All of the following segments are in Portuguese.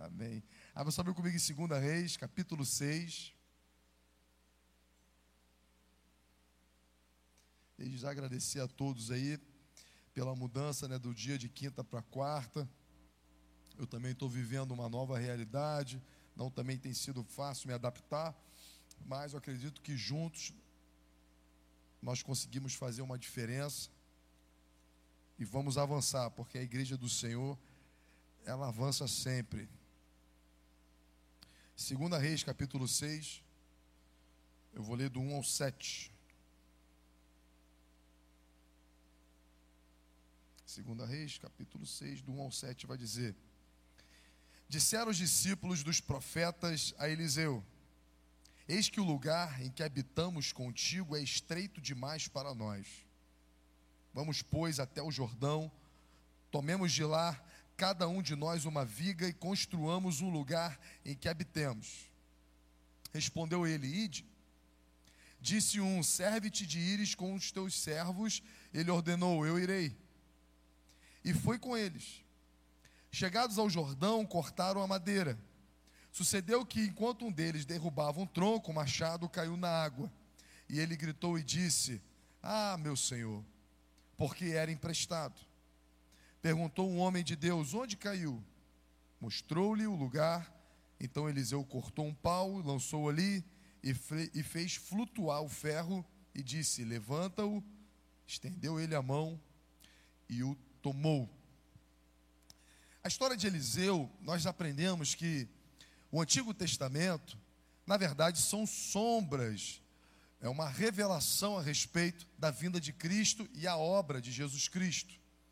Amém. Abra só comigo em 2 Reis, capítulo 6. Desde já agradecer a todos aí pela mudança, né, do dia de quinta para quarta. Eu também estou vivendo uma nova realidade. Não também tem sido fácil me adaptar, mas eu acredito que juntos nós conseguimos fazer uma diferença e vamos avançar, porque a igreja do Senhor, ela avança sempre. 2 Reis, capítulo 6, eu vou ler do 1 ao 7. 2 Reis, capítulo 6, do 1 ao 7, vai dizer: Disseram os discípulos dos profetas a Eliseu: Eis que o lugar em que habitamos contigo é estreito demais para nós. Vamos, pois, até o Jordão, tomemos de lá cada um de nós uma viga e construamos um lugar em que habitemos. Respondeu ele: Ide. Disse um: Serve-te de ires com os teus servos. Ele ordenou: Eu irei. E foi com eles. Chegados ao Jordão, cortaram a madeira. Sucedeu que, enquanto um deles derrubava um tronco, o machado caiu na água. E ele gritou e disse: Ah, meu senhor, porque era emprestado. Perguntou um homem de Deus: Onde caiu? Mostrou-lhe o lugar. Então Eliseu cortou um pau, lançou ali e fez flutuar o ferro e disse: Levanta-o. Estendeu ele a mão e o tomou. A história de Eliseu, nós aprendemos que o Antigo Testamento, na verdade, são sombras, é uma revelação a respeito da vinda de Cristo e a obra de Jesus Cristo.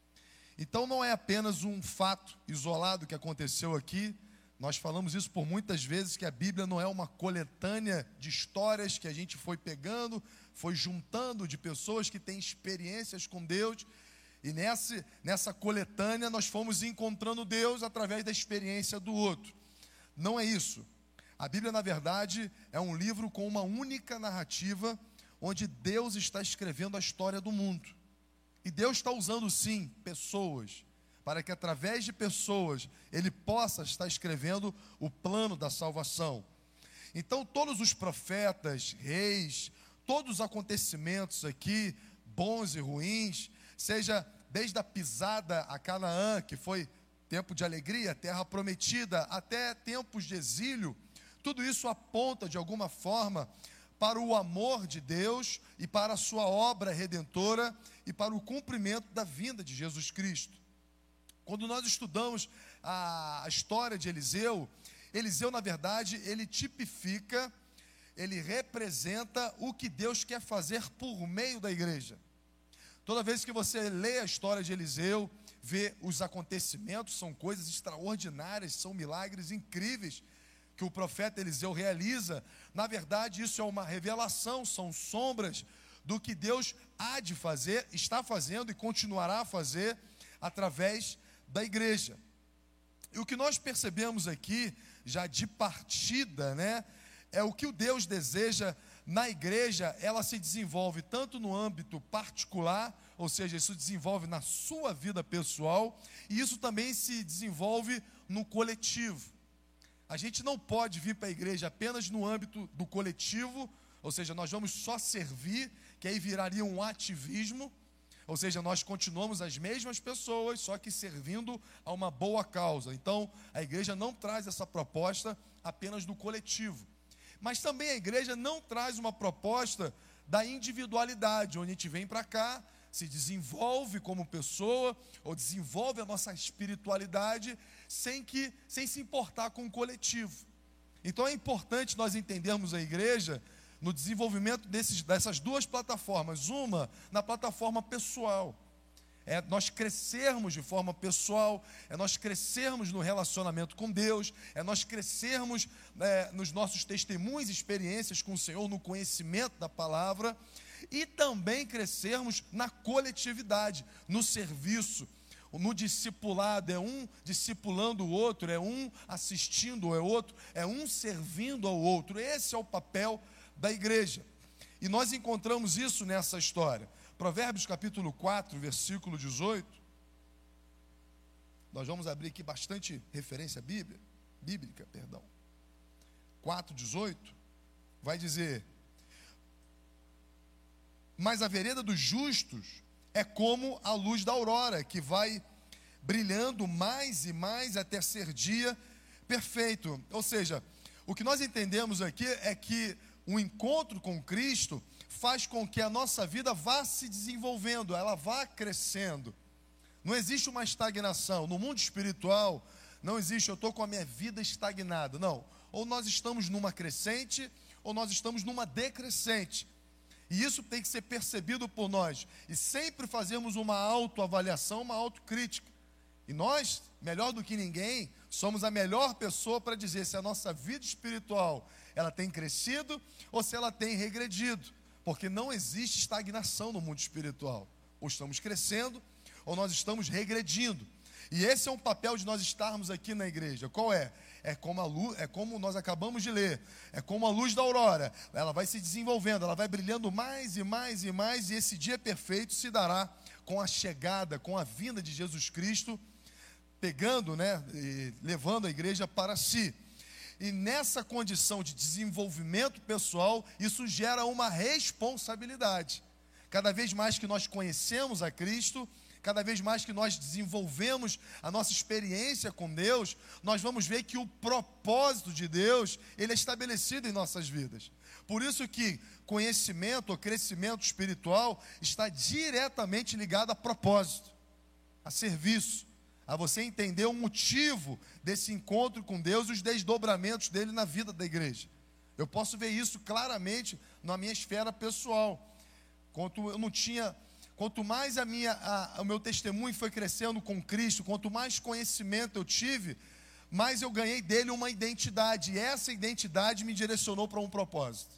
Então não é apenas um fato isolado que aconteceu aqui. Nós falamos isso por muitas vezes, que a Bíblia não é uma coletânea de histórias que a gente foi pegando, foi juntando de pessoas que têm experiências com Deus. E nessa coletânea nós fomos encontrando Deus através da experiência do outro. Não é isso. A Bíblia, na verdade, é um livro com uma única narrativa, onde Deus está escrevendo a história do mundo. E Deus está usando, sim, pessoas, para que através de pessoas Ele possa estar escrevendo o plano da salvação. Então todos os profetas, reis, todos os acontecimentos aqui, bons e ruins, seja desde a pisada a Canaã, que foi tempo de alegria, terra prometida, até tempos de exílio, tudo isso aponta de alguma forma para o amor de Deus e para a sua obra redentora e para o cumprimento da vinda de Jesus Cristo. Quando nós estudamos a história de Eliseu, na verdade, ele tipifica, ele representa o que Deus quer fazer por meio da igreja. Toda vez que você lê a história de Eliseu, vê os acontecimentos, são coisas extraordinárias, são milagres incríveis que o profeta Eliseu realiza. Na verdade, isso é uma revelação, são sombras do que Deus há de fazer, está fazendo e continuará a fazer através da igreja. E o que nós percebemos aqui, já de partida, né, é o que o Deus deseja na igreja. Ela se desenvolve tanto no âmbito particular, ou seja, isso desenvolve na sua vida pessoal, e isso também se desenvolve no coletivo. A gente não pode vir para a igreja apenas no âmbito do coletivo, ou seja, nós vamos só servir, que aí viraria um ativismo, ou seja, nós continuamos as mesmas pessoas, só que servindo a uma boa causa. Então, a igreja não traz essa proposta apenas do coletivo. Mas também a igreja não traz uma proposta da individualidade, onde a gente vem para cá, se desenvolve como pessoa, ou desenvolve a nossa espiritualidade, sem se importar com o coletivo. Então é importante nós entendermos a igreja no desenvolvimento dessas duas plataformas. Uma, na plataforma pessoal. É nós crescermos de forma pessoal, é nós crescermos no relacionamento com Deus, é nós crescermos nos nossos testemunhos e experiências com o Senhor, no conhecimento da palavra, e também crescermos na coletividade, no serviço, no discipulado. É um discipulando o outro, é um assistindo ao outro, é um servindo ao outro. Esse é o papel da igreja. E nós encontramos isso nessa história. Provérbios capítulo 4, versículo 18. Nós vamos abrir aqui bastante referência à Bíblia. bíblica, 4:18, vai dizer: mas a vereda dos justos é como a luz da aurora, que vai brilhando mais e mais até ser dia perfeito. Ou seja, o que nós entendemos aqui é que o encontro com Cristo faz com que a nossa vida vá se desenvolvendo, ela vá crescendo. Não existe uma estagnação. No mundo espiritual, não existe, eu estou com a minha vida estagnada. Não. Ou nós estamos numa crescente, ou nós estamos numa decrescente. E isso tem que ser percebido por nós. E sempre fazemos uma autoavaliação, uma autocrítica. E nós, melhor do que ninguém, somos a melhor pessoa para dizer se a nossa vida espiritual ela tem crescido ou se ela tem regredido. Porque não existe estagnação no mundo espiritual. Ou estamos crescendo, ou nós estamos regredindo. E esse é um papel de nós estarmos aqui na igreja. Qual é? É como a luz, é como nós acabamos de ler. É como a luz da aurora. Ela vai se desenvolvendo, ela vai brilhando mais e mais e mais. E esse dia perfeito se dará com a chegada, com a vinda de Jesus Cristo, pegando, e levando a igreja para si. E nessa condição de desenvolvimento pessoal, isso gera uma responsabilidade. Cada vez mais que nós conhecemos a Cristo, cada vez mais que nós desenvolvemos a nossa experiência com Deus, nós vamos ver que o propósito de Deus, ele é estabelecido em nossas vidas. Por isso que conhecimento ou crescimento espiritual está diretamente ligado a propósito, a serviço, a você entender o motivo desse encontro com Deus e os desdobramentos dele na vida da igreja. Eu posso ver isso claramente na minha esfera pessoal. Quanto mais o meu testemunho foi crescendo com Cristo, quanto mais conhecimento eu tive, mais eu ganhei dele uma identidade. E essa identidade me direcionou para um propósito.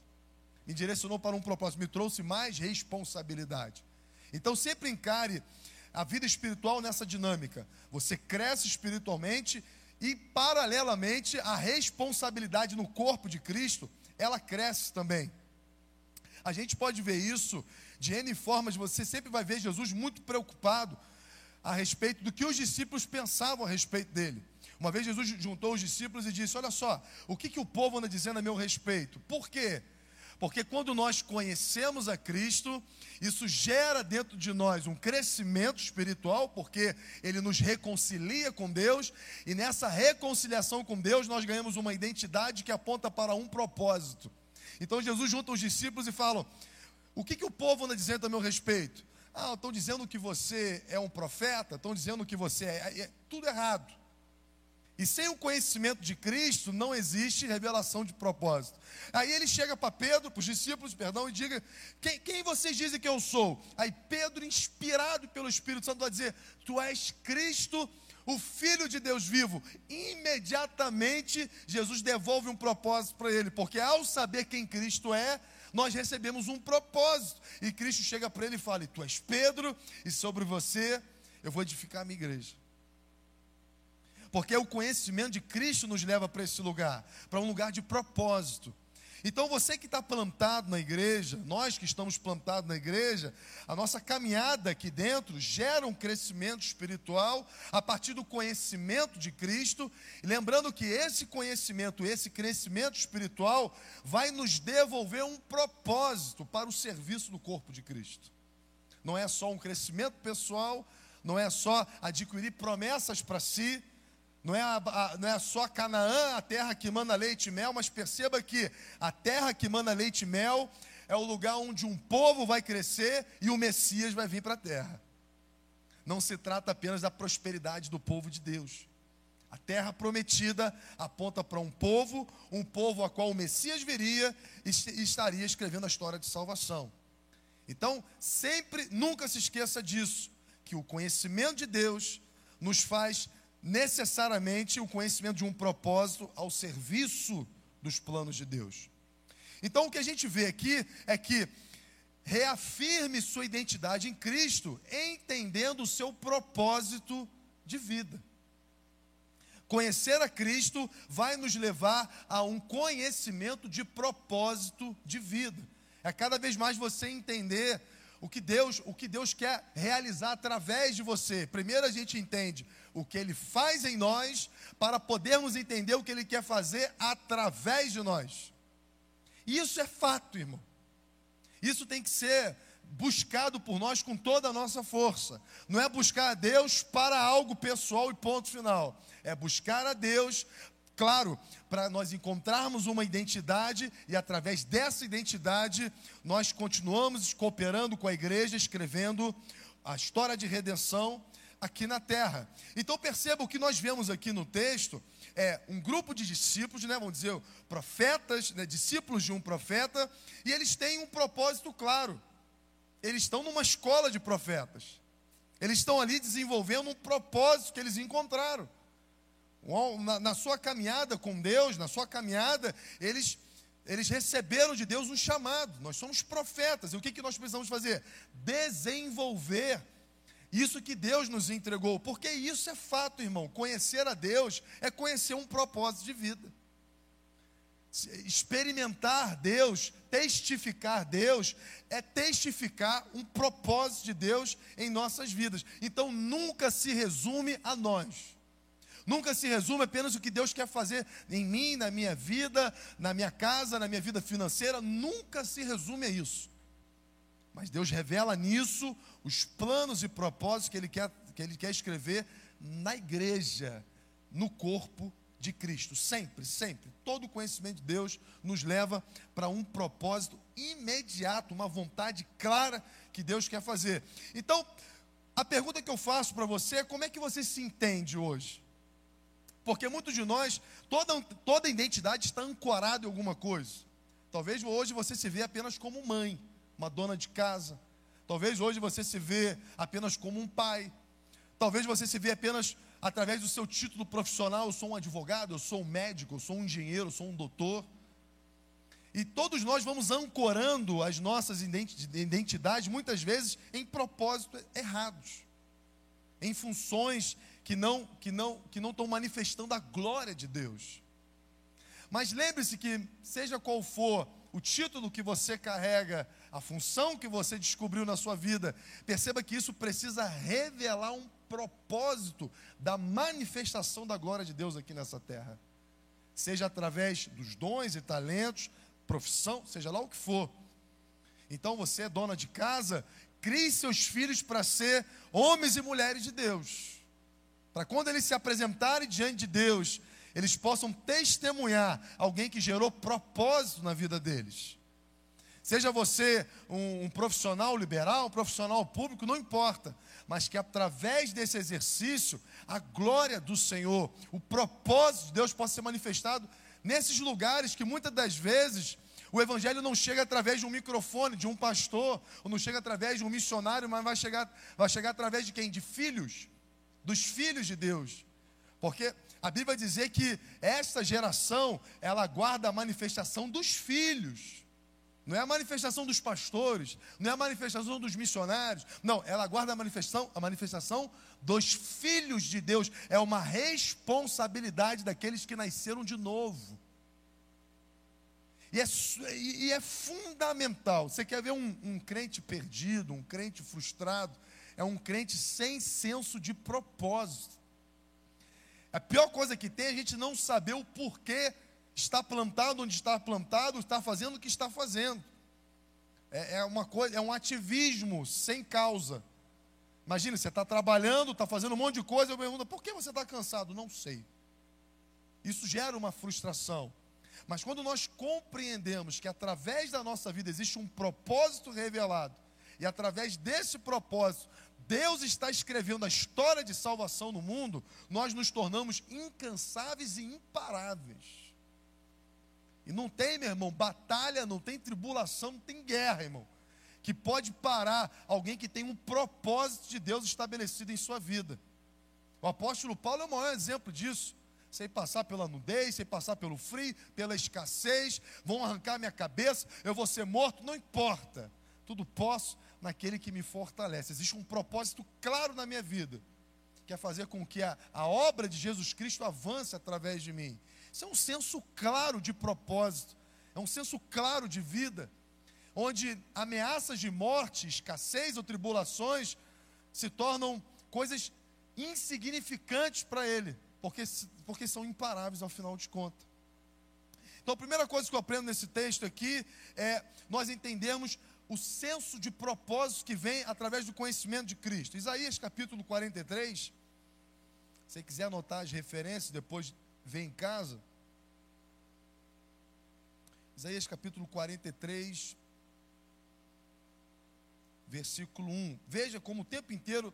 Me trouxe mais responsabilidade. Então sempre encare a vida espiritual nessa dinâmica. Você cresce espiritualmente e, paralelamente, a responsabilidade no corpo de Cristo, ela cresce também. A gente pode ver isso de N formas. Você sempre vai ver Jesus muito preocupado a respeito do que os discípulos pensavam a respeito dele. Uma vez Jesus juntou os discípulos e disse: olha só, o que o povo anda dizendo a meu respeito? Por quê? Porque quando nós conhecemos a Cristo, isso gera dentro de nós um crescimento espiritual, porque Ele nos reconcilia com Deus, e nessa reconciliação com Deus nós ganhamos uma identidade que aponta para um propósito. Então Jesus junta os discípulos e fala: o que o povo anda dizendo a meu respeito? Estão dizendo que você é um profeta, estão dizendo que você é tudo errado. E sem o conhecimento de Cristo não existe revelação de propósito. Aí ele chega para Pedro, para os discípulos, e diga: quem vocês dizem que eu sou? Aí Pedro, inspirado pelo Espírito Santo, vai dizer: tu és Cristo, o Filho de Deus vivo. Imediatamente Jesus devolve um propósito para ele, porque ao saber quem Cristo é, nós recebemos um propósito. E Cristo chega para ele e fala: tu és Pedro, e sobre você eu vou edificar a minha igreja. Porque o conhecimento de Cristo nos leva para esse lugar, para um lugar de propósito. Então você que está plantado na igreja, nós que estamos plantados na igreja, a nossa caminhada aqui dentro gera um crescimento espiritual a partir do conhecimento de Cristo. E lembrando que esse conhecimento, esse crescimento espiritual vai nos devolver um propósito para o serviço do corpo de Cristo. Não é só um crescimento pessoal, não é só adquirir promessas para si, não é só Canaã, a terra que mana leite e mel, mas perceba que a terra que mana leite e mel é o lugar onde um povo vai crescer e o Messias vai vir para a terra. Não se trata apenas da prosperidade do povo de Deus. A terra prometida aponta para um povo a qual o Messias viria e estaria escrevendo a história de salvação. Então, nunca se esqueça disso, que o conhecimento de Deus nos faz necessariamente o conhecimento de um propósito ao serviço dos planos de Deus. Então o que a gente vê aqui é que reafirme sua identidade em Cristo, entendendo o seu propósito de vida. Conhecer a Cristo vai nos levar a um conhecimento de propósito de vida. É cada vez mais você entender o que Deus quer realizar através de você. Primeiro a gente entende o que Ele faz em nós, para podermos entender o que Ele quer fazer através de nós. Isso é fato, irmão. Isso tem que ser buscado por nós com toda a nossa força. Não é buscar a Deus para algo pessoal e ponto final. É buscar a Deus, claro, para nós encontrarmos uma identidade, e através dessa identidade nós continuamos cooperando com a igreja, escrevendo a história de redenção aqui na terra. Então perceba, o que nós vemos aqui no texto é um grupo de discípulos, vamos dizer, profetas, discípulos de um profeta, e eles têm um propósito claro. Eles estão numa escola de profetas. Eles estão ali desenvolvendo um propósito que eles encontraram. Na sua caminhada com Deus, na sua caminhada, eles receberam de Deus um chamado. Nós somos profetas. E o que nós precisamos fazer? Desenvolver isso que Deus nos entregou. Porque isso é fato, irmão. Conhecer a Deus é conhecer um propósito de vida. Experimentar Deus, testificar Deus, é testificar um propósito de Deus em nossas vidas. Então nunca se resume a nós. Nunca se resume apenas o que Deus quer fazer em mim, na minha vida, na minha casa, na minha vida financeira. Nunca se resume a isso. Mas Deus revela nisso os planos e propósitos que Ele quer escrever na igreja, no corpo de Cristo. Sempre, sempre. Todo o conhecimento de Deus nos leva para um propósito imediato, uma vontade clara que Deus quer fazer. Então, a pergunta que eu faço para você é: como é que você se entende hoje? Porque muitos de nós, toda identidade está ancorada em alguma coisa. Talvez hoje você se vê apenas como mãe, uma dona de casa. Talvez hoje você se vê apenas como um pai. Talvez você se vê apenas através do seu título profissional. Eu sou um advogado, eu sou um médico, eu sou um engenheiro, eu sou um doutor. E todos nós vamos ancorando as nossas identidades, muitas vezes, em propósitos errados. Em funções que não estão manifestando a glória de Deus. Mas lembre-se que, seja qual for o título que você carrega, a função que você descobriu na sua vida, perceba que isso precisa revelar um propósito da manifestação da glória de Deus aqui nessa terra. Seja através dos dons e talentos, profissão, seja lá o que for. Então você é dona de casa, crie seus filhos para ser homens e mulheres de Deus. Para quando eles se apresentarem diante de Deus, eles possam testemunhar alguém que gerou propósito na vida deles. Seja você um profissional liberal, um profissional público, não importa. Mas que através desse exercício, a glória do Senhor, o propósito de Deus possa ser manifestado nesses lugares que muitas das vezes o evangelho não chega através de um microfone, de um pastor, ou não chega através de um missionário, mas vai chegar através de quem? De filhos, dos filhos de Deus. Porque a Bíblia vai dizer que esta geração, ela aguarda a manifestação dos filhos. Não é a manifestação dos pastores, não é a manifestação dos missionários. Não, ela aguarda a manifestação dos filhos de Deus. É uma responsabilidade daqueles que nasceram de novo. E é fundamental. Você quer ver um crente perdido, um crente frustrado? É um crente sem senso de propósito. A pior coisa que tem é a gente não saber o porquê está plantado onde está plantado, está fazendo o que está fazendo. É um ativismo sem causa. Imagina, você está trabalhando, está fazendo um monte de coisa, eu pergunto: por que você está cansado? Não sei. Isso gera uma frustração. Mas quando nós compreendemos que através da nossa vida existe um propósito revelado, e através desse propósito Deus está escrevendo a história de salvação no mundo, nós nos tornamos incansáveis e imparáveis. E não tem, meu irmão, batalha, não tem tribulação, não tem guerra, irmão, que pode parar alguém que tem um propósito de Deus estabelecido em sua vida. O apóstolo Paulo é o maior exemplo disso. Sei passar pela nudez, sei passar pelo frio, pela escassez, vão arrancar minha cabeça, eu vou ser morto, não importa. Tudo posso naquele que me fortalece. Existe um propósito claro na minha vida, que é fazer com que a obra de Jesus Cristo avance através de mim. Isso é um senso claro de propósito, é um senso claro de vida, onde ameaças de morte, escassez ou tribulações se tornam coisas insignificantes para ele, porque são imparáveis ao final de contas. Então a primeira coisa que eu aprendo nesse texto aqui é nós entendermos o senso de propósito que vem através do conhecimento de Cristo. Isaías capítulo 43, se você quiser anotar as referências, depois vem em casa. Isaías capítulo 43, versículo 1. Veja como o tempo inteiro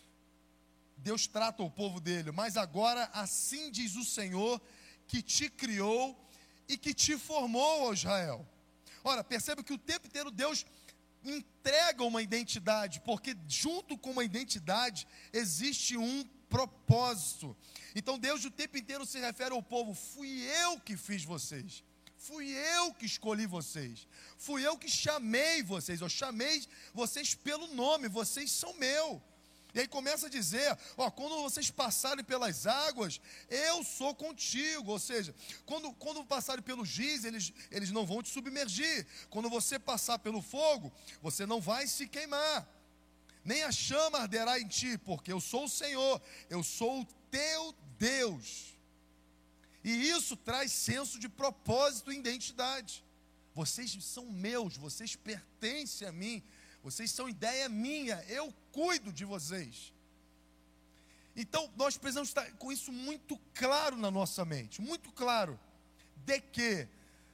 Deus trata o povo dele. Mas agora assim diz o Senhor que te criou e que te formou, ó Israel. Ora, perceba que o tempo inteiro Deus entrega uma identidade, porque junto com uma identidade existe um propósito. Então Deus o tempo inteiro se refere ao povo: fui eu que fiz vocês, fui eu que escolhi vocês, fui eu que chamei vocês, eu chamei vocês pelo nome, vocês são meu. E aí começa a dizer, quando vocês passarem pelas águas, eu sou contigo. Ou seja, quando passarem pelos rios, eles não vão te submergir. Quando você passar pelo fogo, você não vai se queimar. Nem a chama arderá em ti, porque eu sou o Senhor, eu sou o teu Deus. E isso traz senso de propósito e identidade. Vocês são meus, vocês pertencem a mim. Vocês são ideia minha, eu cuido de vocês. Então, nós precisamos estar com isso muito claro na nossa mente, muito claro, de que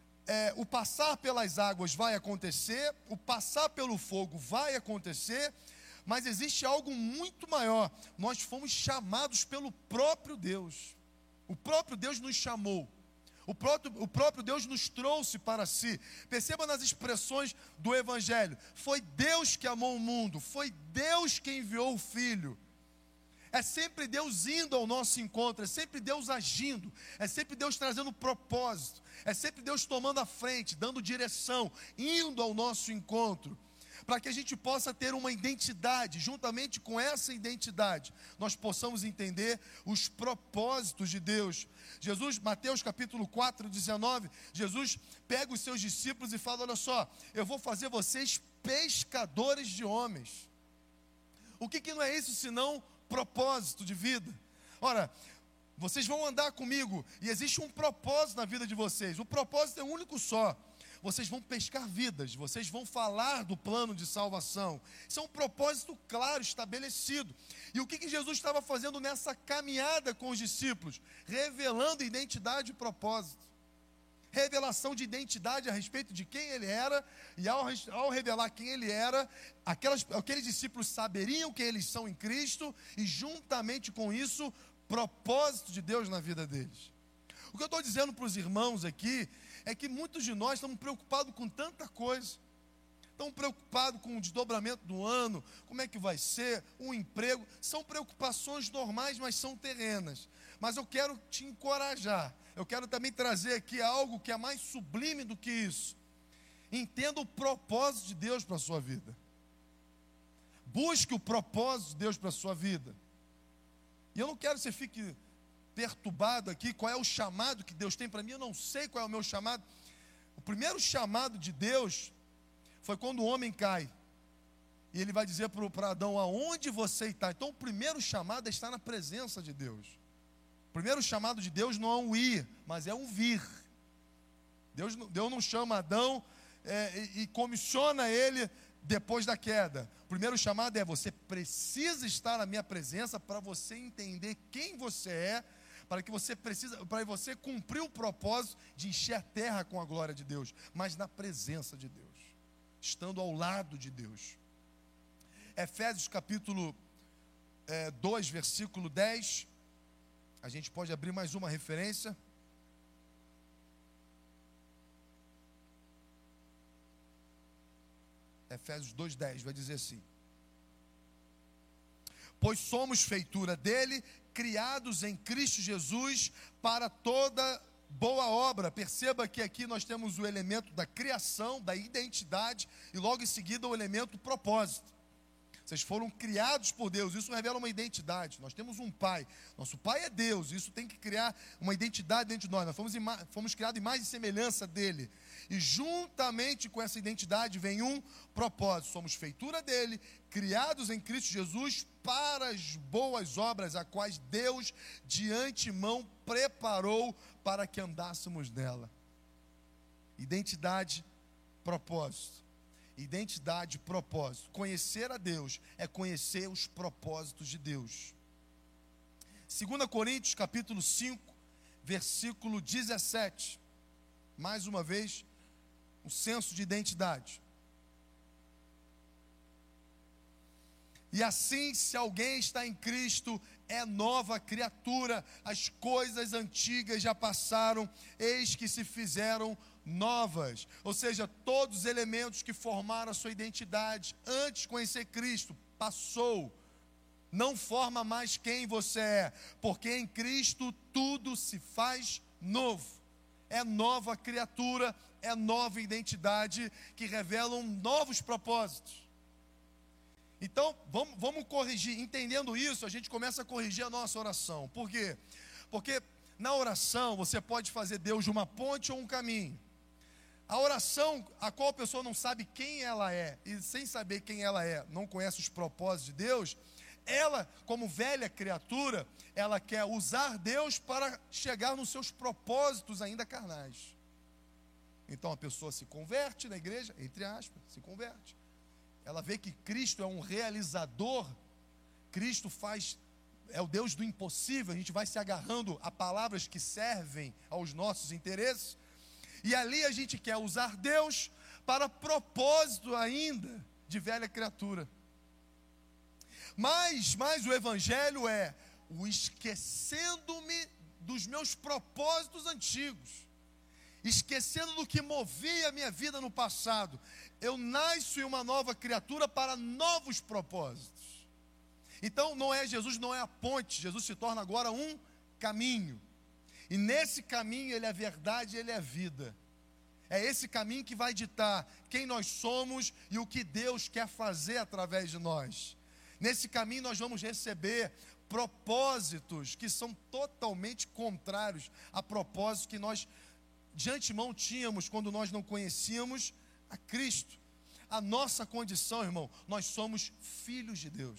o passar pelas águas vai acontecer, o passar pelo fogo vai acontecer, mas existe algo muito maior. Nós fomos chamados pelo próprio Deus. O próprio Deus nos chamou. O próprio Deus nos trouxe para si. Perceba nas expressões do Evangelho: foi Deus que amou o mundo, foi Deus que enviou o Filho. É sempre Deus indo ao nosso encontro, é sempre Deus agindo, é sempre Deus trazendo propósito, é sempre Deus tomando a frente, dando direção, indo ao nosso encontro, para que a gente possa ter uma identidade. Juntamente com essa identidade, nós possamos entender os propósitos de Deus. Jesus, Mateus capítulo 4, 19, Jesus pega os seus discípulos e fala: olha só, eu vou fazer vocês pescadores de homens. O que não é isso senão propósito de vida? Ora, vocês vão andar comigo e existe um propósito na vida de vocês. O propósito é único só: vocês vão pescar vidas, vocês vão falar do plano de salvação. Isso é um propósito claro, estabelecido. E o que Jesus estava fazendo nessa caminhada com os discípulos? Revelando identidade e propósito. Revelação de identidade a respeito de quem ele era, e ao revelar quem ele era, aqueles discípulos saberiam quem eles são em Cristo, e juntamente com isso, propósito de Deus na vida deles. O que eu estou dizendo para os irmãos aqui é que muitos de nós estamos preocupados com tanta coisa. Estamos preocupados com o desdobramento do ano, como é que vai ser, o emprego. São preocupações normais, mas são terrenas. Mas eu quero te encorajar. Eu quero também trazer aqui algo que é mais sublime do que isso. Entenda o propósito de Deus para a sua vida. Busque o propósito de Deus para a sua vida. E eu não quero que você fique perturbado aqui, qual é o chamado que Deus tem para mim. Eu não sei qual é o meu chamado. O primeiro chamado de Deus foi quando o homem cai, e ele vai dizer para Adão: aonde você está? Então o primeiro chamado é estar na presença de Deus. O primeiro chamado de Deus não é um ir, mas é um vir. Deus não chama Adão e comissiona ele depois da queda. O primeiro chamado é: você precisa estar na minha presença para você entender quem você é, para você cumprir o propósito de encher a terra com a glória de Deus, mas na presença de Deus, estando ao lado de Deus. Efésios capítulo 2, versículo 10, a gente pode abrir mais uma referência. Efésios 2:10 vai dizer assim: pois somos feitura dele, criados em Cristo Jesus para toda boa obra. Perceba que aqui nós temos o elemento da criação, da identidade, e logo em seguida o elemento propósito. Vocês foram criados por Deus. Isso revela uma identidade. Nós temos um Pai. Nosso Pai é Deus. Isso tem que criar uma identidade dentro de nós. Nós fomos criados em mais semelhança dele. E juntamente com essa identidade vem um propósito. Somos feitura dele, criados em Cristo Jesus para as boas obras, a quais Deus de antemão preparou para que andássemos nela. Identidade, propósito. Identidade, propósito. Conhecer a Deus é conhecer os propósitos de Deus. 2 Coríntios, capítulo 5, versículo 17. Mais uma vez, um senso de identidade. E assim, se alguém está em Cristo, é nova criatura. As coisas antigas já passaram, eis que se fizeram novas. Ou seja, todos os elementos que formaram a sua identidade antes de conhecer Cristo, passou. Não forma mais quem você é, porque em Cristo tudo se faz novo. É nova criatura, é nova identidade, que revelam novos propósitos. Então, vamos corrigir. Entendendo isso, a gente começa a corrigir a nossa oração. Por quê? Porque na oração você pode fazer Deus de uma ponte ou um caminho. A oração, a qual a pessoa não sabe quem ela é, e sem saber quem ela é, não conhece os propósitos de Deus, ela, como velha criatura, ela quer usar Deus para chegar nos seus propósitos ainda carnais. Então a pessoa se converte na igreja, entre aspas, se converte. Ela vê que Cristo é um realizador, Cristo é o Deus do impossível, a gente vai se agarrando a palavras que servem aos nossos interesses, e ali a gente quer usar Deus para propósito ainda de velha criatura. Mas o evangelho é o esquecendo-me dos meus propósitos antigos, esquecendo do que movia a minha vida no passado. Eu nasço em uma nova criatura para novos propósitos. Então Jesus não é a ponte, Jesus se torna agora um caminho. E nesse caminho ele é a verdade, ele é a vida. É esse caminho que vai ditar quem nós somos e o que Deus quer fazer através de nós. Nesse caminho nós vamos receber propósitos que são totalmente contrários a propósitos que nós de antemão tínhamos quando nós não conhecíamos a Cristo. A nossa condição, irmão, nós somos filhos de Deus.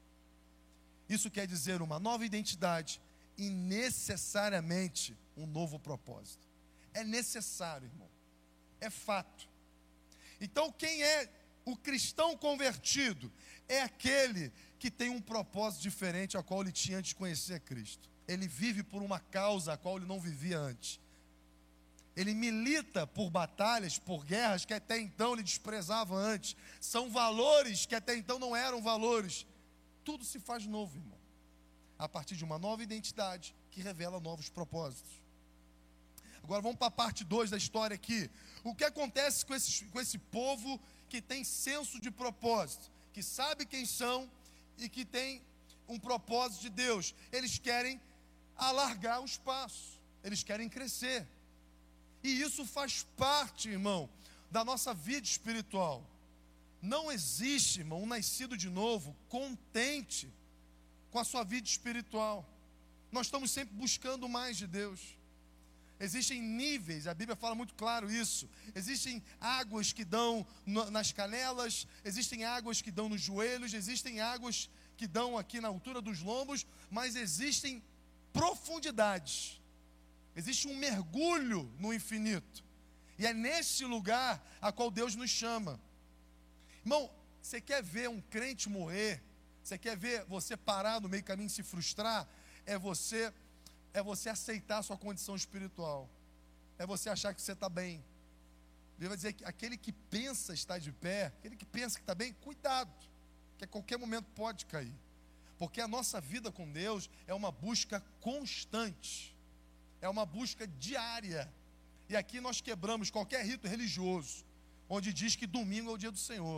Isso quer dizer uma nova identidade e necessariamente um novo propósito. É necessário, irmão. É fato. Então, quem é o cristão convertido? É aquele que tem um propósito diferente ao qual ele tinha antes de conhecer Cristo. Ele vive por uma causa a qual ele não vivia antes. Ele milita por batalhas, por guerras que até então ele desprezava antes. São valores que até então não eram valores. Tudo se faz novo, irmão, a partir de uma nova identidade que revela novos propósitos. Agora vamos para a parte 2 da história aqui. O que acontece com esse povo que tem senso de propósito, que sabe quem são e que tem um propósito de Deus? Eles querem alargar o espaço, eles querem crescer. E isso faz parte, irmão, da nossa vida espiritual. Não existe, irmão, um nascido de novo contente com a sua vida espiritual. Nós estamos sempre buscando mais de Deus. Existem níveis, a Bíblia fala muito claro isso. Existem águas que dão nas canelas, existem águas que dão nos joelhos, existem águas que dão aqui na altura dos lombos, mas existem profundidades. Existe um mergulho no infinito. E é nesse lugar a qual Deus nos chama. Irmão, você quer ver um crente morrer? Você quer ver você parar no meio do caminho e se frustrar? É você aceitar a sua condição espiritual. É você achar que você está bem. Ele vai dizer que aquele que pensa estar de pé, aquele que pensa que está bem, cuidado, que a qualquer momento pode cair. Porque a nossa vida com Deus é uma busca constante. É uma busca diária. E aqui nós quebramos qualquer rito religioso, onde diz que domingo é o dia do Senhor.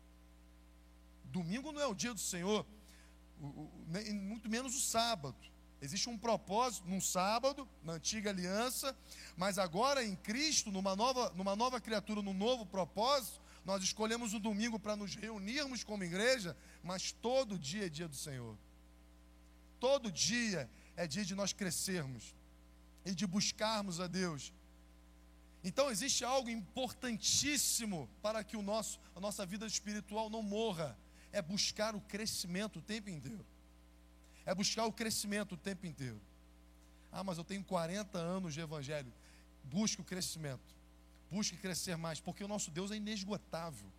Domingo não é o dia do Senhor, muito menos o sábado. Existe um propósito num sábado, na antiga aliança, mas agora em Cristo, numa nova criatura, num novo propósito, Nós escolhemos o domingo para nos reunirmos como igreja, mas todo dia é dia do Senhor. Todo dia é dia de nós crescermos e de buscarmos a Deus. Então existe algo importantíssimo para que a nossa vida espiritual não morra. É buscar o crescimento o tempo inteiro. É buscar o crescimento o tempo inteiro. Ah, mas eu tenho 40 anos de evangelho. Busque o crescimento. Busque crescer mais, porque o nosso Deus é inesgotável.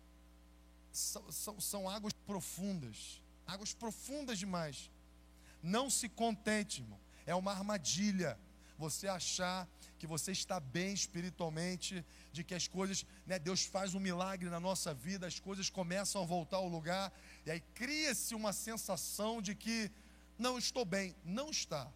São águas profundas demais. Não se contente, irmão. É uma armadilha você achar que você está bem espiritualmente, de que as coisas, Deus faz um milagre na nossa vida, as coisas começam a voltar ao lugar, e aí cria-se uma sensação de que não estou bem. Não está.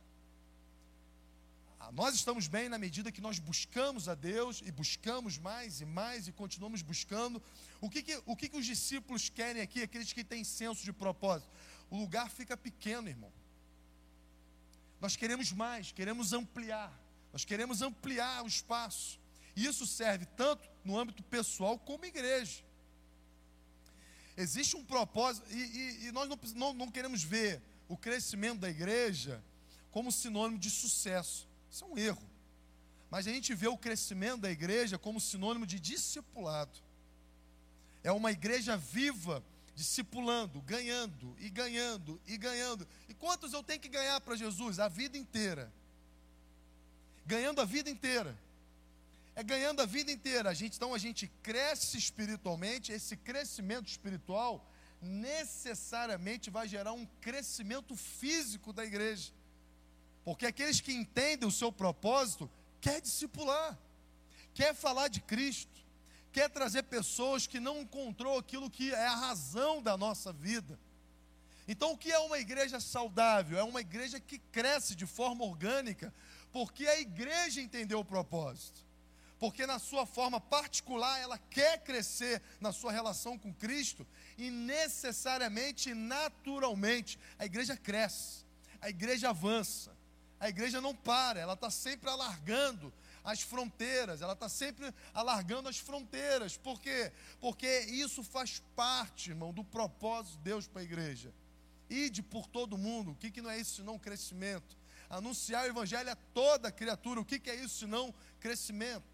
Nós estamos bem na medida que nós buscamos a Deus, e buscamos mais, e continuamos buscando. O que os discípulos querem aqui, aqueles que têm senso de propósito? O lugar fica pequeno, irmão. Nós queremos mais, queremos ampliar. Nós queremos ampliar o espaço. E isso serve tanto no âmbito pessoal como igreja. Existe um propósito, e nós não queremos ver o crescimento da igreja como sinônimo de sucesso. Isso é um erro. Mas a gente vê o crescimento da igreja como sinônimo de discipulado. É uma igreja viva, discipulando, ganhando e ganhando e ganhando. E quantos eu tenho que ganhar para Jesus? A vida inteira. Ganhando a vida inteira. É ganhando a vida inteira. Então a gente cresce espiritualmente. Esse crescimento espiritual necessariamente vai gerar um crescimento físico da igreja. Porque aqueles que entendem o seu propósito quer discipular, quer falar de Cristo, quer trazer pessoas que não encontrou aquilo que é a razão da nossa vida. Então, o que é uma igreja saudável? É uma igreja que cresce de forma orgânica, porque a igreja entendeu o propósito. Porque na sua forma particular, ela quer crescer na sua relação com Cristo, e necessariamente, naturalmente, a igreja cresce, a igreja avança. A igreja não para, ela está sempre alargando as fronteiras, Por quê? Porque isso faz parte, irmão, do propósito de Deus para a igreja. Ide por todo mundo. O que não é isso senão crescimento? Anunciar o evangelho a toda criatura. O que é isso senão crescimento?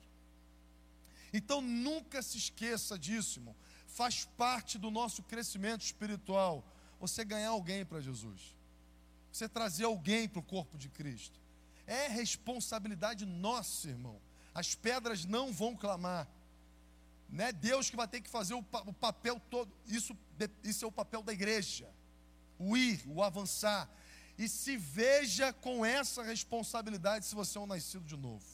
Então nunca se esqueça disso, irmão. Faz parte do nosso crescimento espiritual você ganhar alguém para Jesus. Você trazer alguém para o corpo de Cristo. É responsabilidade nossa, irmão. As pedras não vão clamar. Não é Deus que vai ter que fazer o papel todo. Isso é o papel da igreja. O ir, o avançar. E se veja com essa responsabilidade se você é um nascido de novo.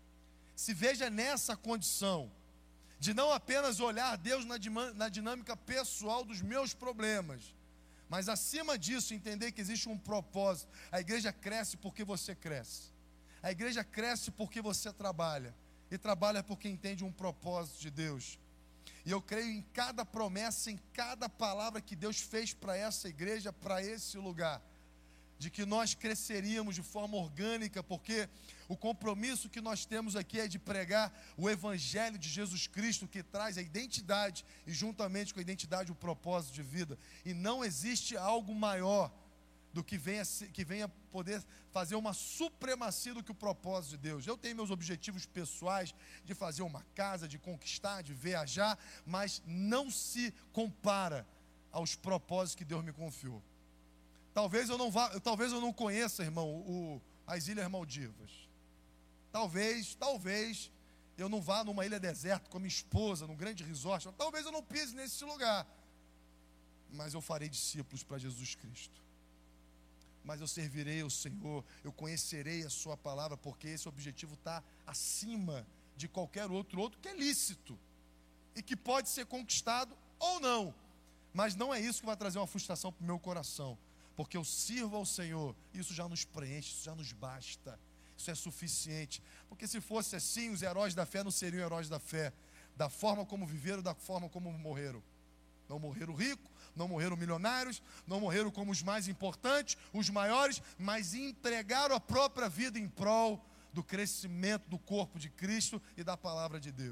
Se veja nessa condição de não apenas olhar Deus na dinâmica pessoal dos meus problemas, mas acima disso, entender que existe um propósito. A igreja cresce porque você cresce. A igreja cresce porque você trabalha. E trabalha porque entende um propósito de Deus. E eu creio em cada promessa, em cada palavra que Deus fez para essa igreja, para esse lugar. De que nós cresceríamos de forma orgânica, porque o compromisso que nós temos aqui é de pregar o Evangelho de Jesus Cristo, que traz a identidade, e juntamente com a identidade o propósito de vida. E não existe algo maior do que venha poder fazer uma supremacia do que o propósito de Deus. Eu tenho meus objetivos pessoais de fazer uma casa, de conquistar, de viajar, mas não se compara aos propósitos que Deus me confiou. Talvez eu não conheça, irmão, as Ilhas Maldivas. Talvez eu não vá numa ilha deserta com a minha esposa, num grande resort. Talvez eu não pise nesse lugar. Mas eu farei discípulos para Jesus Cristo. Mas eu servirei ao Senhor, eu conhecerei a sua palavra, porque esse objetivo está acima de qualquer outro que é lícito. E que pode ser conquistado ou não. Mas não é isso que vai trazer uma frustração para o meu coração. Porque eu sirvo ao Senhor, isso já nos preenche, isso já nos basta, isso é suficiente. Porque se fosse assim, os heróis da fé não seriam heróis da fé, da forma como viveram, da forma como morreram. Não morreram ricos, não morreram milionários, não morreram como os mais importantes, os maiores, mas entregaram a própria vida em prol do crescimento do corpo de Cristo e da palavra de Deus.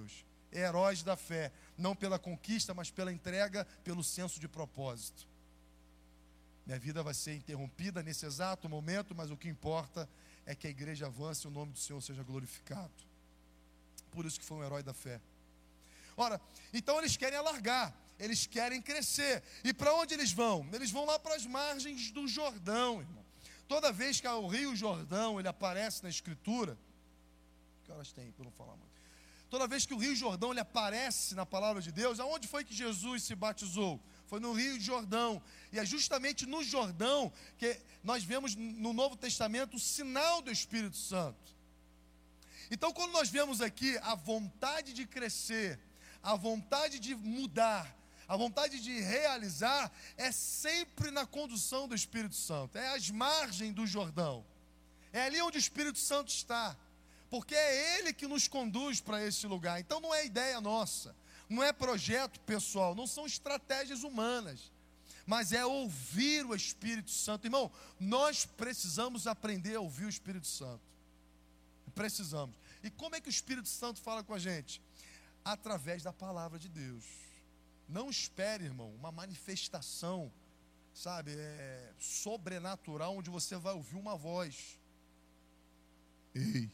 heróis da fé, não pela conquista, mas pela entrega, pelo senso de propósito. Minha vida vai ser interrompida nesse exato momento, mas o que importa é que a igreja avance e o nome do Senhor seja glorificado. Por isso que foi um herói da fé. Ora, então eles querem alargar, eles querem crescer. E para onde eles vão? Eles vão lá para as margens do Jordão, irmão. Toda vez que o Rio Jordão ele aparece na Escritura, que horas tem para não falar muito? Toda vez que o Rio Jordão ele aparece na palavra de Deus, aonde foi que Jesus se batizou? Foi no Rio Jordão. E é justamente no Jordão que nós vemos no Novo Testamento o sinal do Espírito Santo. Então, quando nós vemos aqui a vontade de crescer, a vontade de mudar, a vontade de realizar, é sempre na condução do Espírito Santo. É às margens do Jordão. É ali onde o Espírito Santo está. Porque é Ele que nos conduz para esse lugar. Então não é ideia nossa, não é projeto pessoal, não são estratégias humanas, mas é ouvir o Espírito Santo. Irmão, nós precisamos aprender a ouvir o Espírito Santo. Precisamos. E como é que o Espírito Santo fala com a gente? Através da palavra de Deus. Não espere, irmão, uma manifestação, sabe, sobrenatural, onde você vai ouvir uma voz. Ei!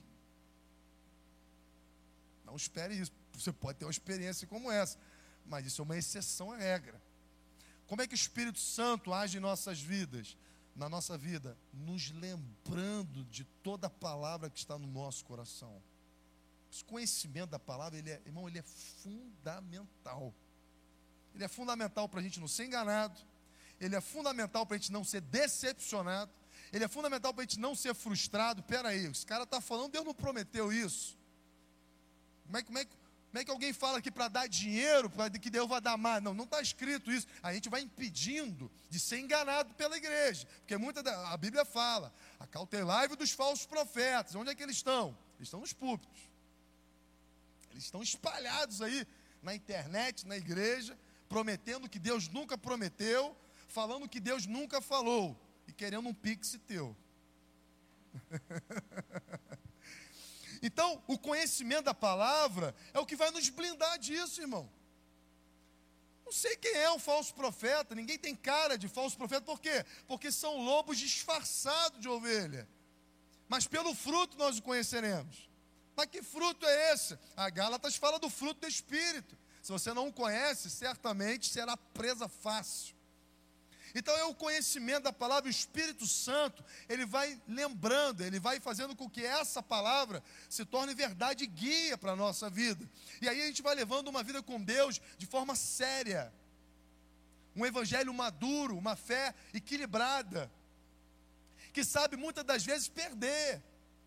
Não espere isso. Você pode ter uma experiência como essa, mas isso é uma exceção à regra. Como é que o Espírito Santo age em nossas vidas? Na nossa vida, nos lembrando de toda a palavra que está no nosso coração. Esse conhecimento da palavra, irmão, ele é fundamental. Ele é fundamental para a gente não ser enganado. Ele é fundamental para a gente não ser decepcionado. Ele é fundamental para a gente não ser frustrado. Espera aí, esse cara está falando, Deus não prometeu isso. Como é que alguém fala aqui para dar dinheiro, para que Deus vai dar mais? Não está escrito isso. A gente vai impedindo de ser enganado pela igreja. Porque a Bíblia fala, acautelai-vos dos falsos profetas. Onde é que eles estão? Eles estão nos púlpitos. Eles estão espalhados aí na internet, na igreja, prometendo que Deus nunca prometeu, falando que Deus nunca falou, e querendo um pix teu. Então, o conhecimento da palavra é o que vai nos blindar disso, irmão. Não sei quem é o falso profeta, ninguém tem cara de falso profeta, por quê? Porque são lobos disfarçados de ovelha. Mas pelo fruto nós o conheceremos. Mas que fruto é esse? A Gálatas fala do fruto do Espírito. Se você não o conhece, certamente será presa fácil. Então é o conhecimento da palavra, o Espírito Santo, ele vai lembrando, ele vai fazendo com que essa palavra se torne verdade e guia para a nossa vida. E aí a gente vai levando uma vida com Deus de forma séria. Um evangelho maduro, uma fé equilibrada, que sabe muitas das vezes perder.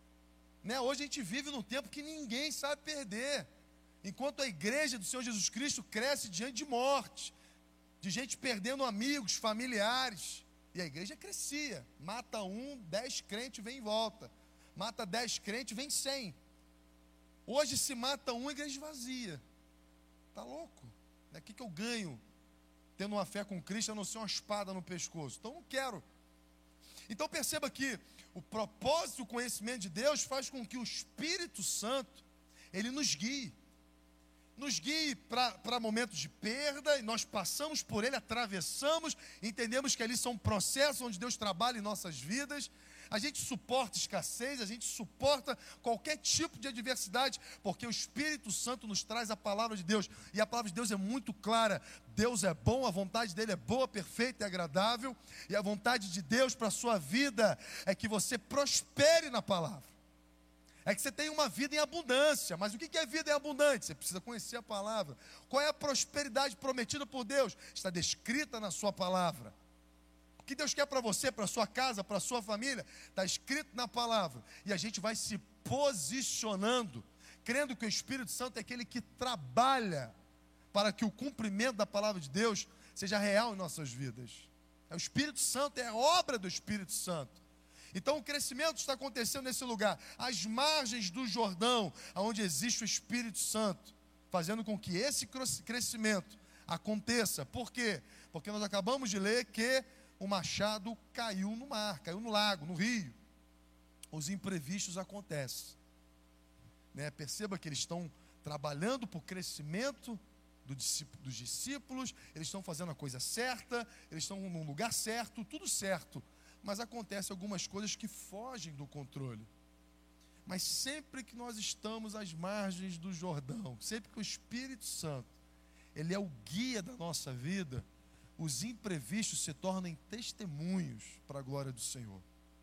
Hoje a gente vive num tempo que ninguém sabe perder. Enquanto a igreja do Senhor Jesus Cristo cresce diante de morte, de gente perdendo amigos, familiares, e a igreja crescia. Mata 10 crentes, vem em volta. Mata 10 crentes, vem 100. Hoje se mata a igreja vazia. Está louco? O que eu ganho tendo uma fé com Cristo, a não ser uma espada no pescoço? Então não quero. Então perceba que o propósito, o conhecimento de Deus faz com que o Espírito Santo, ele nos guie. Nos guie para momentos de perda, e nós passamos por ele, atravessamos, entendemos que ali são processos onde Deus trabalha em nossas vidas. A gente suporta escassez, a gente suporta qualquer tipo de adversidade, porque o Espírito Santo nos traz a palavra de Deus, e a palavra de Deus é muito clara. Deus é bom, a vontade dele é boa, perfeita e agradável, e a vontade de Deus para a sua vida é que você prospere na palavra, é que você tenha uma vida em abundância. Mas o que é vida em abundância? Você precisa conhecer a palavra. Qual é a prosperidade prometida por Deus? Está descrita na sua palavra. O que Deus quer para você, para a sua casa, para a sua família, está escrito na palavra. E a gente vai se posicionando, crendo que o Espírito Santo é aquele que trabalha para que o cumprimento da palavra de Deus seja real em nossas vidas. O Espírito Santo, é a obra do Espírito Santo. Então o crescimento está acontecendo nesse lugar, às margens do Jordão, onde existe o Espírito Santo, fazendo com que esse crescimento aconteça. Por quê? Porque nós acabamos de ler que o machado caiu no mar, caiu no lago, no rio. Os imprevistos acontecem. Perceba que eles estão trabalhando por crescimento dos discípulos, eles estão fazendo a coisa certa, eles estão num lugar certo, tudo certo. Mas acontecem algumas coisas que fogem do controle. Mas sempre que nós estamos às margens do Jordão, sempre que o Espírito Santo, ele é o guia da nossa vida, os imprevistos se tornam testemunhos para a glória do Senhor.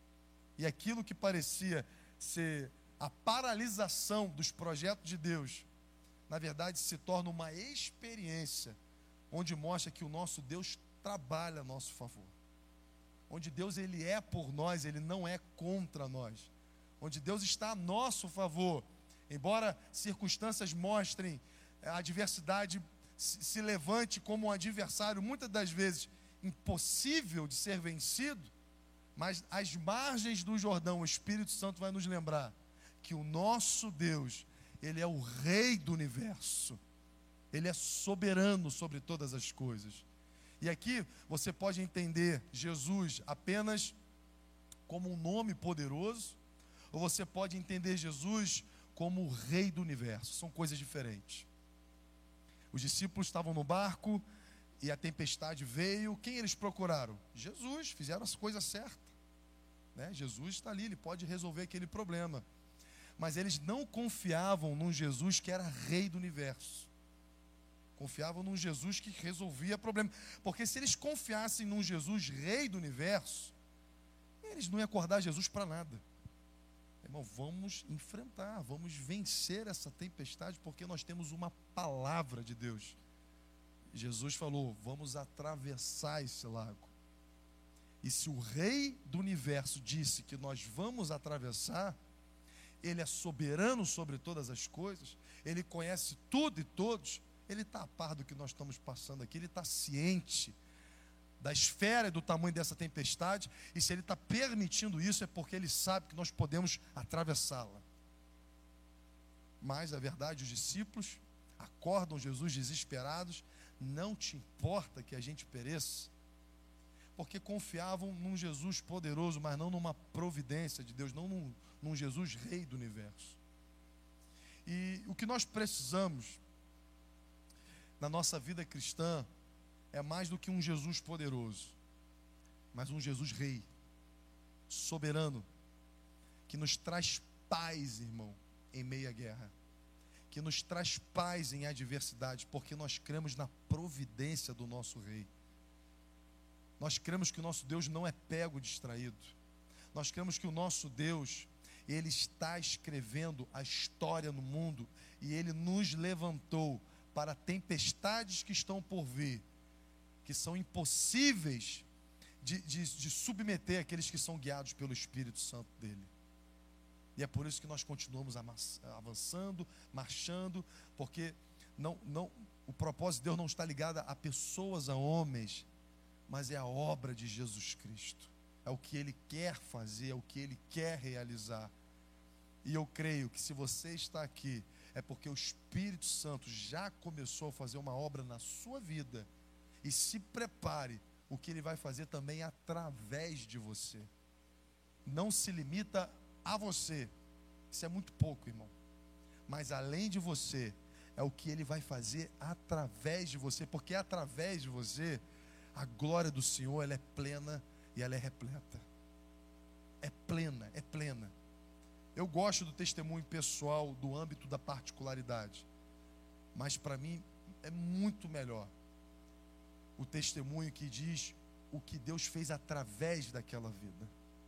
E aquilo que parecia ser a paralisação dos projetos de Deus, na verdade se torna uma experiência, onde mostra que o nosso Deus trabalha a nosso favor. Onde Deus ele é por nós, ele não é contra nós. Onde Deus está a nosso favor. Embora circunstâncias mostrem a adversidade se levante como um adversário, muitas das vezes impossível de ser vencido, mas às margens do Jordão, o Espírito Santo vai nos lembrar que o nosso Deus, ele é o Rei do universo. Ele é soberano sobre todas as coisas. E aqui você pode entender Jesus apenas como um nome poderoso, ou você pode entender Jesus como o Rei do universo. São coisas diferentes. Os discípulos estavam no barco e a tempestade veio. Quem eles procuraram? Jesus. Fizeram as coisas certas, né? Jesus está ali, ele pode resolver aquele problema. Mas eles não confiavam num Jesus que era Rei do universo. Confiavam num Jesus que resolvia problema. Porque se eles confiassem num Jesus Rei do universo, eles não iam acordar Jesus para nada. Irmão, vamos enfrentar, vamos vencer essa tempestade, porque nós temos uma palavra de Deus. Jesus falou, vamos atravessar esse lago. E se o Rei do universo disse que nós vamos atravessar, ele é soberano sobre todas as coisas, ele conhece tudo e todos, ele está a par do que nós estamos passando aqui, ele está ciente da esfera e do tamanho dessa tempestade, e se ele está permitindo isso, é porque ele sabe que nós podemos atravessá-la. Mas, a verdade, os discípulos acordam Jesus desesperados, não te importa que a gente pereça, porque confiavam num Jesus poderoso, mas não numa providência de Deus, não num Jesus Rei do universo. E o que nós precisamos na nossa vida cristã é mais do que um Jesus poderoso, mas um Jesus Rei, soberano, que nos traz paz, irmão, em meio à guerra, que nos traz paz em adversidade, porque nós cremos na providência do nosso Rei. Nós cremos que o nosso Deus não é pego distraído. Nós cremos que o nosso Deus, ele está escrevendo a história no mundo, e ele nos levantou para tempestades que estão por vir, que são impossíveis de submeter aqueles que são guiados pelo Espírito Santo dele. E é por isso que nós continuamos avançando, marchando, porque o propósito de Deus não está ligado a pessoas, a homens, mas é a obra de Jesus Cristo. É o que ele quer fazer, é o que ele quer realizar. E eu creio que se você está aqui, é porque o Espírito Santo já começou a fazer uma obra na sua vida. E se prepare, o que ele vai fazer também através de você. Não se limita a você. Isso é muito pouco, irmão. Mas além de você, é o que ele vai fazer através de você. Porque através de você, a glória do Senhor, ela é plena e ela é repleta. É plena, é plena. Eu gosto do testemunho pessoal do âmbito da particularidade. Mas para mim é muito melhor o testemunho que diz o que Deus fez através daquela vida.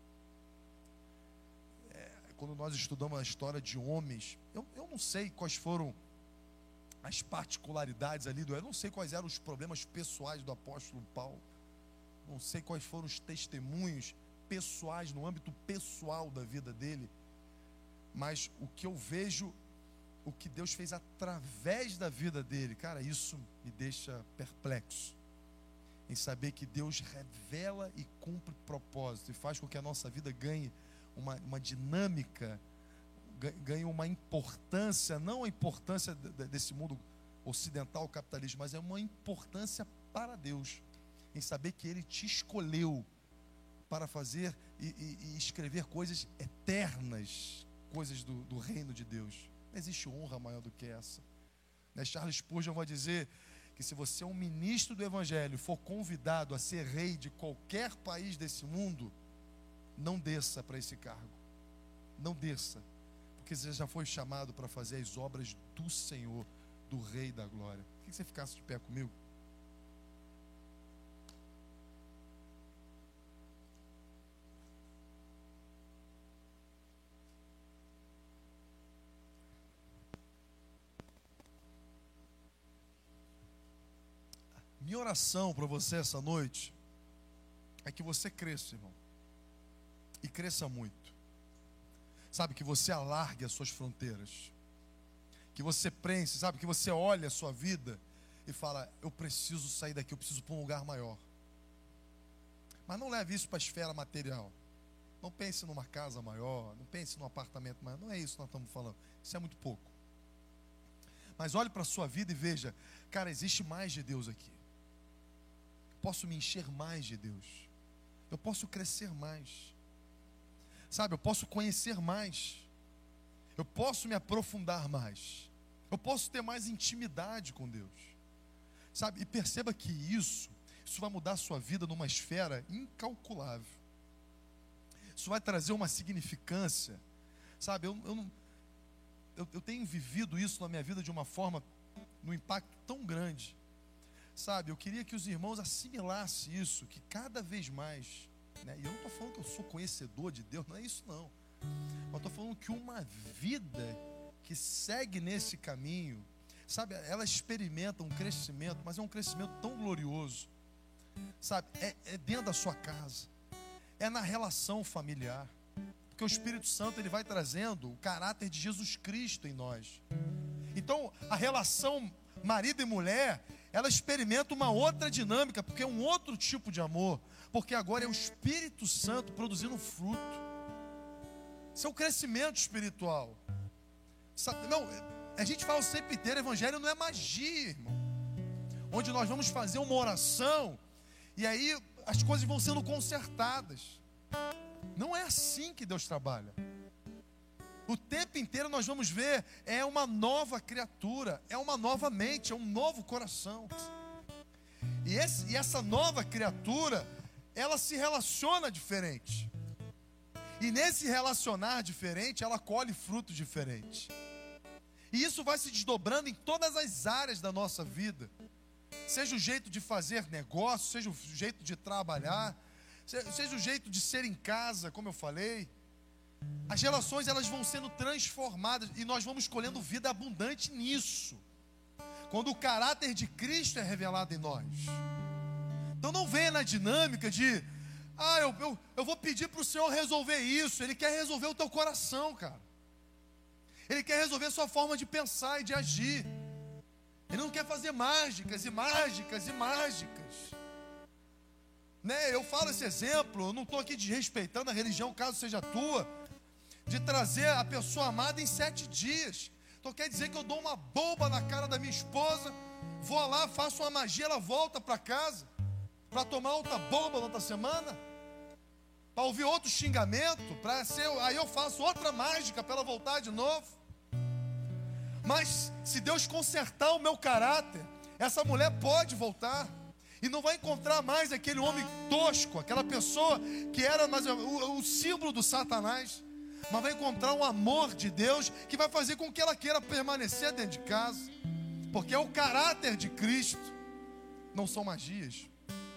Quando nós estudamos a história de homens, eu não sei quais foram as particularidades ali eu não sei quais eram os problemas pessoais do apóstolo Paulo, não sei quais foram os testemunhos pessoais, no âmbito pessoal da vida dele, mas o que eu vejo, o que Deus fez através da vida dele, cara, isso me deixa perplexo, em saber que Deus revela e cumpre propósito, e faz com que a nossa vida ganhe uma dinâmica, ganhe uma importância, não a importância desse mundo ocidental, capitalista, mas é uma importância para Deus, em saber que Ele te escolheu para fazer e escrever coisas eternas, coisas do reino de Deus. Não existe honra maior do que essa. Charles Spurgeon vai dizer que se você é um ministro do Evangelho, for convidado a ser rei de qualquer país desse mundo, não desça para esse cargo. Não desça. Porque você já foi chamado para fazer as obras do Senhor, do Rei da Glória. Queria que você ficasse de pé comigo. Minha oração para você essa noite é que você cresça, irmão. E cresça muito. Sabe, que você alargue as suas fronteiras. Que você pense, sabe, que você olhe a sua vida e fala, eu preciso sair daqui, eu preciso para um lugar maior. Mas não leve isso para a esfera material. Não pense numa casa maior, não pense num apartamento maior. Não é isso que nós estamos falando. Isso é muito pouco. Mas olhe para a sua vida e veja, cara, existe mais de Deus aqui. Eu posso me encher mais de Deus. Eu posso crescer mais. Sabe, eu posso conhecer mais. Eu posso me aprofundar mais. Eu posso ter mais intimidade com Deus. Sabe, e perceba que isso vai mudar a sua vida numa esfera incalculável. Isso vai trazer uma significância. Sabe, eu tenho vivido isso na minha vida de uma forma, num impacto tão grande. Sabe, eu queria que os irmãos assimilassem isso, que cada vez mais, né? E eu não estou falando que eu sou conhecedor de Deus, não é isso não. Mas estou falando que uma vida que segue nesse caminho, sabe, ela experimenta um crescimento, mas é um crescimento tão glorioso. Sabe, é dentro da sua casa, é na relação familiar, porque o Espírito Santo ele vai trazendo o caráter de Jesus Cristo em nós. Então a relação marido e mulher, ela experimenta uma outra dinâmica, porque é um outro tipo de amor, porque agora é o Espírito Santo produzindo fruto. Isso é o crescimento espiritual. Sabe, não, a gente fala o tempo inteiro, evangelho não é magia, irmão, onde nós vamos fazer uma oração e aí as coisas vão sendo consertadas. Não é assim que Deus trabalha. O tempo inteiro nós vamos ver, é uma nova criatura, é uma nova mente, é um novo coração. E essa nova criatura, ela se relaciona diferente. E nesse relacionar diferente, ela colhe fruto diferente. E isso vai se desdobrando em todas as áreas da nossa vida. Seja o jeito de fazer negócio, seja o jeito de trabalhar, seja o jeito de ser em casa, como eu falei. As relações elas vão sendo transformadas e nós vamos colhendo vida abundante nisso. Quando o caráter de Cristo é revelado em nós. Então não venha na dinâmica de eu vou pedir para o Senhor resolver isso. Ele quer resolver o teu coração, cara. Ele quer resolver a sua forma de pensar e de agir. Ele não quer fazer mágicas e mágicas e mágicas, né? Eu falo esse exemplo, eu não estou aqui desrespeitando a religião, caso seja tua, de trazer a pessoa amada em 7 dias. Então quer dizer que eu dou uma bomba na cara da minha esposa, vou lá, faço uma magia, ela volta para casa, para tomar outra bomba na outra semana, para ouvir outro xingamento, aí eu faço outra mágica para ela voltar de novo. Mas se Deus consertar o meu caráter, essa mulher pode voltar e não vai encontrar mais aquele homem tosco, aquela pessoa que era o símbolo do Satanás, mas vai encontrar um amor de Deus que vai fazer com que ela queira permanecer dentro de casa, porque é o caráter de Cristo, não são magias.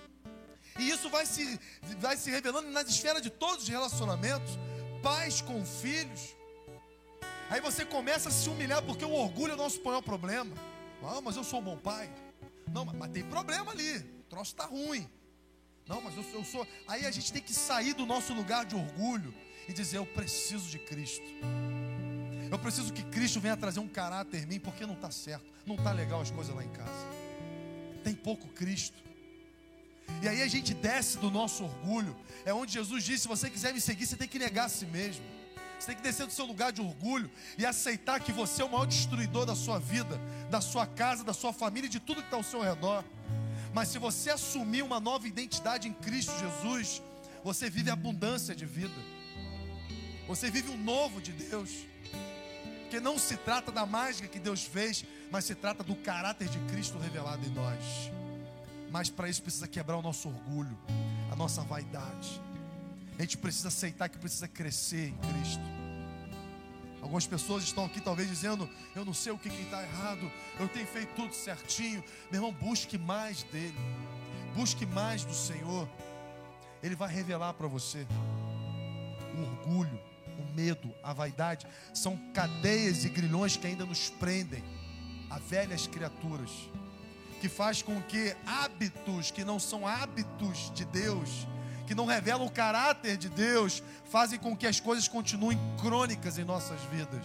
E isso vai se revelando nas esferas de todos os relacionamentos, pais com filhos. Aí você começa a se humilhar porque o orgulho é o nosso maior problema. Mas eu sou um bom pai. Não, mas tem problema ali, o troço está ruim. Não, mas eu sou. Aí a gente tem que sair do nosso lugar de orgulho e dizer, eu preciso de Cristo. Eu preciso que Cristo venha trazer um caráter em mim, porque não está certo, não está legal as coisas lá em casa. Tem pouco Cristo. E aí a gente desce do nosso orgulho. É onde Jesus disse, se você quiser me seguir, você tem que negar a si mesmo. Você tem que descer do seu lugar de orgulho e aceitar que você é o maior destruidor da sua vida, da sua casa, da sua família e de tudo que está ao seu redor. Mas se você assumir uma nova identidade em Cristo Jesus, você vive abundância de vida. Você vive um novo de Deus. Porque Porque não se trata da mágica que Deus fez, mas se trata do caráter de Cristo revelado em nós. Mas para isso precisa quebrar o nosso orgulho, a nossa vaidade. A gente precisa aceitar que precisa crescer em Cristo. Algumas pessoas estão aqui talvez dizendo: eu não sei o que está errado, eu tenho feito tudo certinho. Meu irmão, busque mais dele, busque mais do Senhor. Ele vai revelar para você. O orgulho, o medo, a vaidade são cadeias e grilhões que ainda nos prendem a velhas criaturas, que faz com que hábitos que não são hábitos de Deus, que não revelam o caráter de Deus, fazem com que as coisas continuem crônicas em nossas vidas.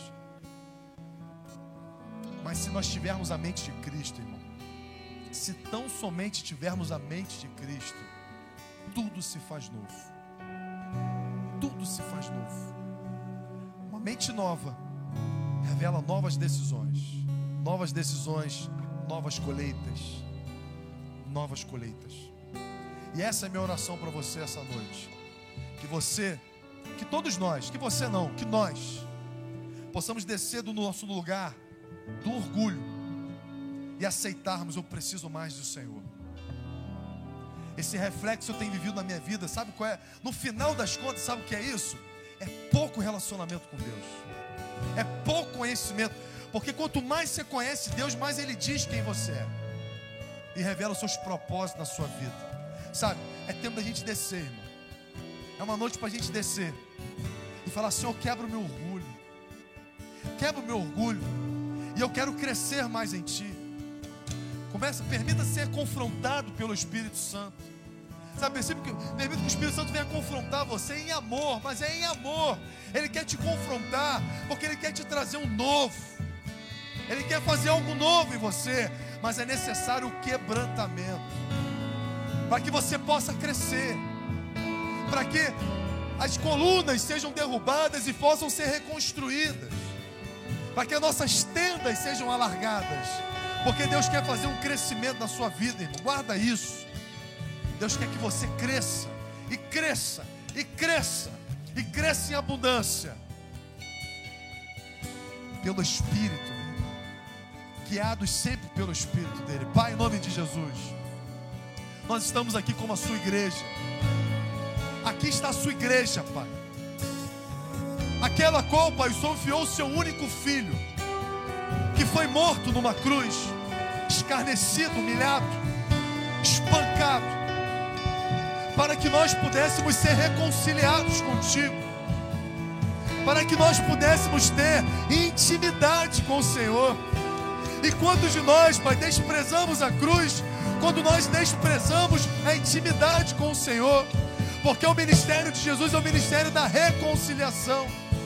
Mas se nós tivermos a mente de Cristo, irmão, se tão somente tivermos a mente de Cristo, tudo se faz novo. Tudo se faz novo. Uma mente nova revela novas decisões. Novas decisões, novas colheitas. Novas colheitas. E essa é a minha oração para você essa noite. Que todos nós, que você não, que nós possamos descer do nosso lugar do orgulho e aceitarmos: eu preciso mais do Senhor. Esse reflexo eu tenho vivido na minha vida, sabe qual é? No final das contas, sabe o que é isso? É pouco relacionamento com Deus. É pouco conhecimento. Porque quanto mais você conhece Deus, mais Ele diz quem você é. E revela os seus propósitos na sua vida. Sabe, é tempo da gente descer, irmão. É uma noite para a gente descer e falar: Senhor, quebra o meu orgulho. Quebra o meu orgulho. E eu quero crescer mais em Ti. Permita ser confrontado pelo Espírito Santo. Sabe, permita que o Espírito Santo venha confrontar você em amor. Mas é em amor. Ele quer te confrontar porque Ele quer te trazer um novo. Ele quer fazer algo novo em você. Mas é necessário o quebrantamento, para que você possa crescer, para que as colunas sejam derrubadas e possam ser reconstruídas, para que as nossas tendas sejam alargadas, porque Deus quer fazer um crescimento na sua vida, irmão. Guarda isso. Deus quer que você cresça, e cresça, e cresça, e cresça em abundância, pelo Espírito, guiados sempre pelo Espírito dele. Pai, em nome de Jesus, nós estamos aqui como a sua igreja. Aqui está a sua igreja, Pai. Aquela qual, Pai, o Senhor enviou o seu único filho, que foi morto numa cruz, escarnecido, humilhado, espancado, para que nós pudéssemos ser reconciliados contigo, para que nós pudéssemos ter intimidade com o Senhor. E quantos de nós, Pai, desprezamos a cruz, quando nós desprezamos a intimidade com o Senhor? Porque o ministério de Jesus é o ministério da reconciliação.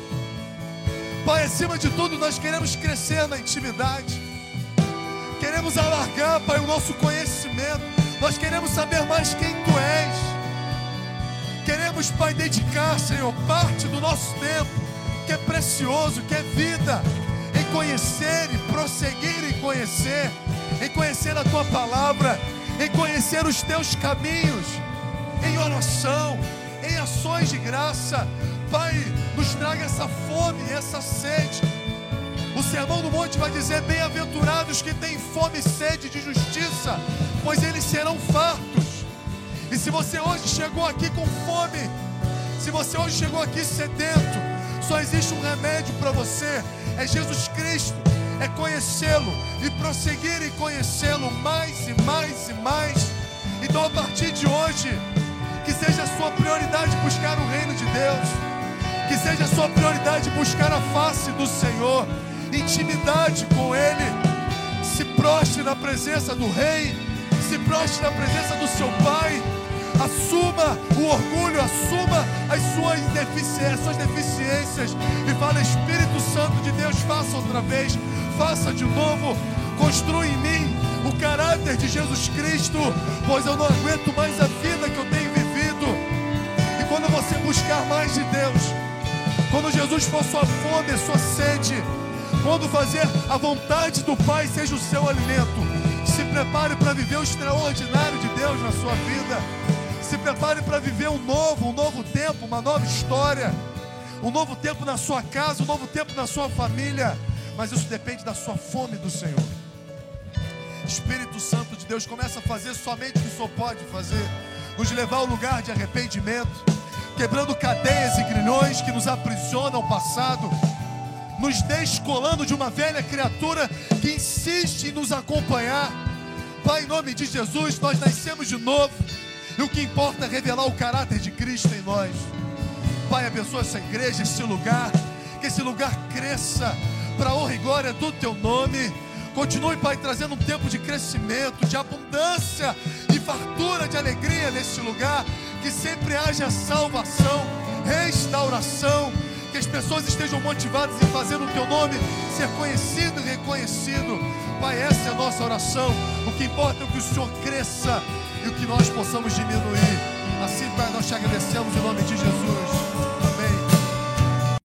Pai, acima de tudo, nós queremos crescer na intimidade. Queremos alargar, Pai, o nosso conhecimento. Nós queremos saber mais quem Tu és. Queremos, Pai, dedicar, Senhor, parte do nosso tempo, que é precioso, que é vida, em conhecer e prosseguir em conhecer a Tua palavra, em conhecer os Teus caminhos, em oração, em ações de graça. Pai, nos traga essa fome, essa sede. O Sermão do Monte vai dizer: bem-aventurados que têm fome e sede de justiça, pois eles serão fartos. E se você hoje chegou aqui com fome, se você hoje chegou aqui sedento, só existe um remédio para você: é Jesus Cristo, é conhecê-lo e prosseguir em conhecê-lo mais e mais e mais. Então, a partir de hoje, que seja a sua prioridade buscar o reino de Deus, que seja a sua prioridade buscar a face do Senhor, intimidade com Ele. Se prostre na presença do Rei, se prostre na presença do seu Pai. Assuma o orgulho, assuma as suas deficiências e fala: Espírito Santo de Deus, faça outra vez, faça de novo, construa em mim o caráter de Jesus Cristo, pois eu não aguento mais a vida que eu tenho vivido. E quando você buscar mais de Deus, quando Jesus for sua fome, sua sede, quando fazer a vontade do Pai seja o seu alimento, se prepare para viver o extraordinário de Deus na sua vida. Se prepare para viver um novo tempo, uma nova história, um novo tempo na sua casa, um novo tempo na sua família. mas isso depende da sua fome do Senhor. Espírito Santo de Deus, começa a fazer somente o que o Senhor pode fazer, nos levar ao lugar de arrependimento, quebrando cadeias e grilhões que nos aprisionam ao passado, nos descolando de uma velha criatura que insiste em nos acompanhar. Pai, em nome de Jesus, nós nascemos de novo, e o que importa é revelar o caráter de Cristo em nós. Pai, abençoa essa igreja, esse lugar, que esse lugar cresça para a honra e glória do Teu nome. Continue, Pai, trazendo um tempo de crescimento, de abundância e fartura de alegria nesse lugar, que sempre haja salvação, restauração, que as pessoas estejam motivadas em fazer o Teu nome ser conhecido e reconhecido. Pai, essa é a nossa oração. O que importa é que o Senhor cresça e o que nós possamos diminuir. Assim, Pai, nós te agradecemos em nome de Jesus.